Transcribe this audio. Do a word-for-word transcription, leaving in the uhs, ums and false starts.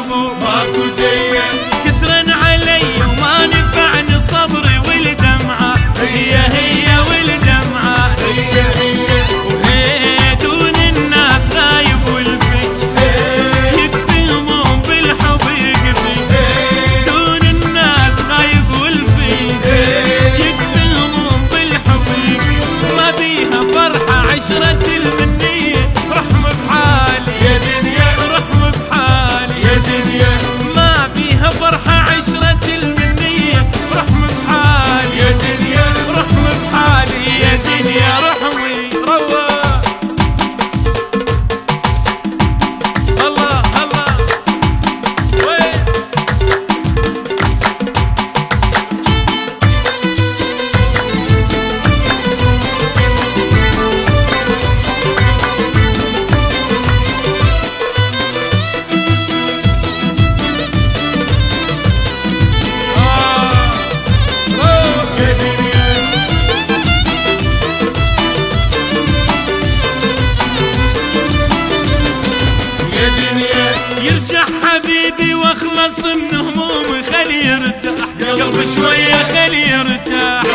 ابو ماكو جيه كثرا علي وما نفعني صبري والدمعه هي هي والدمعه هي هي وهي دون الناس غايب والفي يكفيهم بالحب يكفي دون الناس غايب والفي يكفيهم بالحب يكفي ما بيها فرحه عشره المنيه رحم بحالي يا دنيا رحم بحالي يا دنيا ما بيها فرحة عشرة المنية رحم بحالي يا دنيا رحم بحالي يا دنيا رحمي روى الله الله وين يا دنيا يا دنيا يرجع حبيبي واخلص من همومي خلي يرتاح قلبي شوية خلي يرتاح